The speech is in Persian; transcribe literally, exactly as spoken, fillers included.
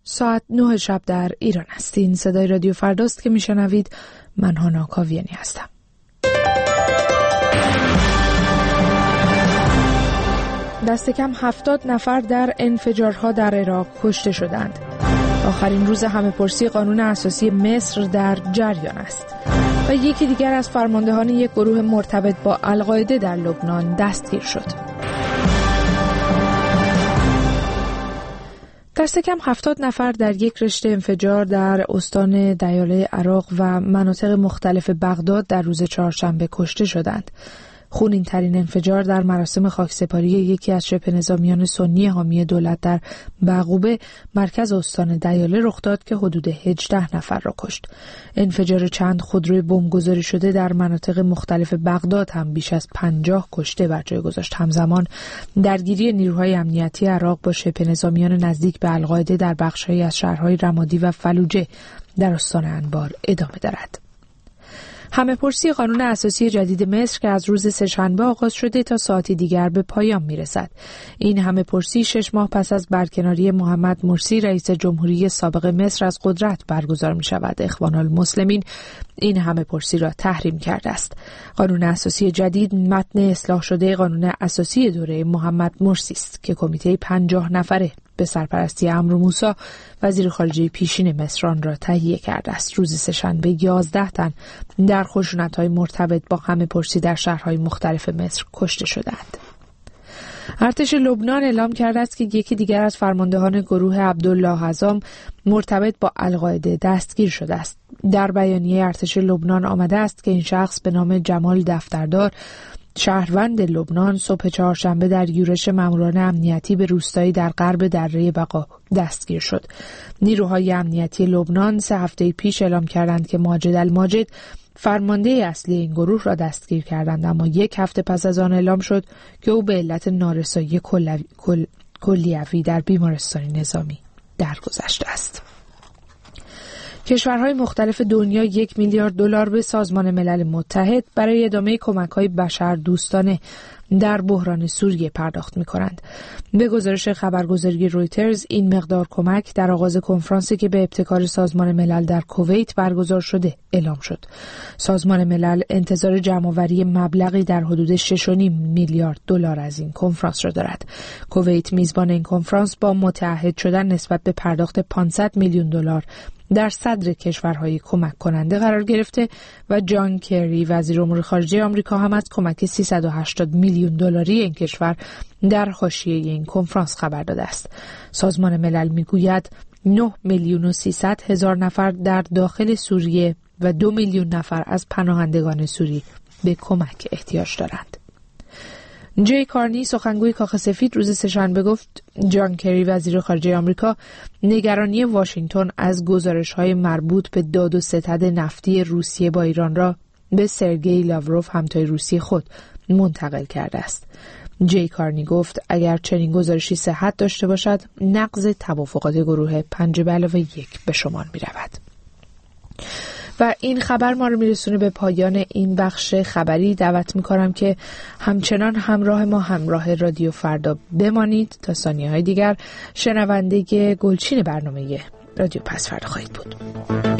ساعت نه شب در ایران است. این صدای رادیو فرداست که میشنوید. من هانا کاویانی هستم. دست کم هفتاد نفر در انفجارها در عراق کشته شدند. آخرین روز همه‌پرسی قانون اساسی مصر در جریان است و یکی دیگر از فرماندهان یک گروه مرتبط با القاعده در لبنان دستگیر شد. دست کم هفتاد نفر در یک رشته انفجار در استان دیاله عراق و مناطق مختلف بغداد در روز چهارشنبه کشته شدند. خونین ترین انفجار در مراسم خاکسپاری یکی از شبه نظامیان سنی حامی دولت در بعقوبه مرکز استان دیاله رخ داد که حدود هجده نفر را کشت. انفجار چند خودروی بمبگذاری شده در مناطق مختلف بغداد هم بیش از پنجاه کشته بر جای گذاشت. همزمان درگیری نیروهای امنیتی عراق با شبه نظامیان نزدیک به القاعده در بخش‌هایی از شهرهای رمادی و فلوجه در استان انبار ادامه دارد. همه‌پرسی قانون اساسی جدید مصر که از روز سه‌شنبه آغاز شده تا ساعتی دیگر به پایان میرسد. این همه‌پرسی شش ماه پس از برکناری محمد مرسی رئیس جمهوری سابق مصر از قدرت برگزار می شود. اخوان المسلمین این همه‌پرسی را تحریم کرده است. قانون اساسی جدید متن اصلاح شده قانون اساسی دوره محمد مرسی است که کمیته پنجاه نفره به سرپرستی عمرو موسی وزیر خارجه پیشین مصر آن را تهیه کرده است. روز سه‌شنبه یازده تن در خشونت‌های مرتبط با همه‌پرسی در شهرهای مختلف مصر کشته شدند. ارتش لبنان اعلام کرده است که یکی دیگر از فرماندهان گروه عبدالله عزام مرتبط با القاعده دستگیر شده است. در بیانیه ارتش لبنان آمده است که این شخص به نام جمال دفتردار شهروند لبنان صبح چهارشنبه در یورش ماموران امنیتی به روستایی در غرب دره بقا دستگیر شد. نیروهای امنیتی لبنان سه هفته پیش اعلام کردند که ماجد الماجد فرمانده اصلی این گروه را دستگیر کردند، اما یک هفته پس از آن اعلام شد که او به علت نارسایی کل... کل... کلیوی در بیمارستانی نظامی درگذشته است. کشورهای مختلف دنیا یک میلیارد دلار به سازمان ملل متحد برای ادامه کمک‌های بشردوستانه در بحران سوریه پرداخت می‌کنند. به گزارش خبرگزاری رویترز این مقدار کمک در آغاز کنفرانسی که به ابتکار سازمان ملل در کویت برگزار شده اعلام شد. سازمان ملل انتظار جمع‌آوری مبلغی در حدود شش و نیم میلیارد دلار از این کنفرانس را دارد. کویت میزبان این کنفرانس با متعهد شدن نسبت به پرداخت پانصد میلیون دلار در صدر کشورهای کمک کننده قرار گرفته و جان کری وزیر امور خارجه آمریکا هم از کمک سیصد و هشتاد میلیون دلاری این کشور در حاشیه این کنفرانس خبر داده است. سازمان ملل میگوید نه میلیون و سیصد هزار نفر در داخل سوریه و دو میلیون نفر از پناهندگان سوری به کمک احتیاج دارند. جی کارنی سخنگوی کاخ سفید روز سه‌شنبه گفت جان کری وزیر خارجه آمریکا نگرانی واشنگتن از گزارش‌های مربوط به داد و ستد نفتی روسیه با ایران را به سرگئی لاوروف همتای روسی خود منتقل کرده است. جی کارنی گفت اگر چنین گزارشی صحت داشته باشد نقض توافقات گروه پنج به علاوه یک به شمار می رود. و این خبر ما رو میرسونه به پایان این بخش خبری. دعوت میکنم که همچنان همراه ما همراه رادیو فردا بمانید تا ثانیه‌های دیگر شنونده گلچین برنامه رادیو پس فردا خواهید بود.